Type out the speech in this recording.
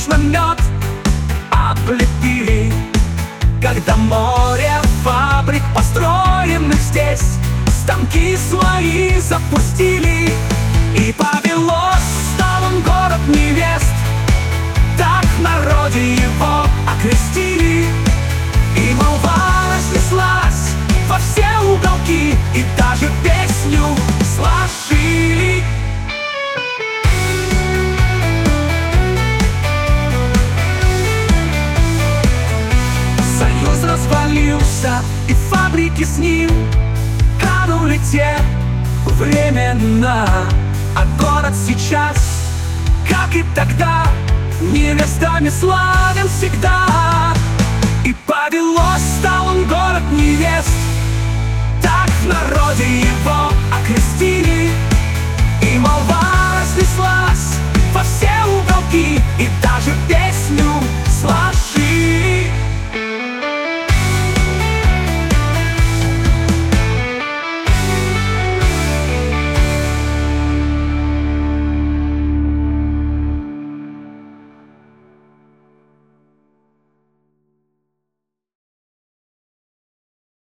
точно мед облепили. Когда море фабрик, построенных здесь, станки свои запустили, и повелось, стал он город невест. Так в народе его окрестили, и молва разнеслась во все уголки, и даже песню сложили. Союз развалился, и фабрики с ним канули те времена. А город сейчас, как и тогда, невестами славен всегда. И повелось, стал он город невест.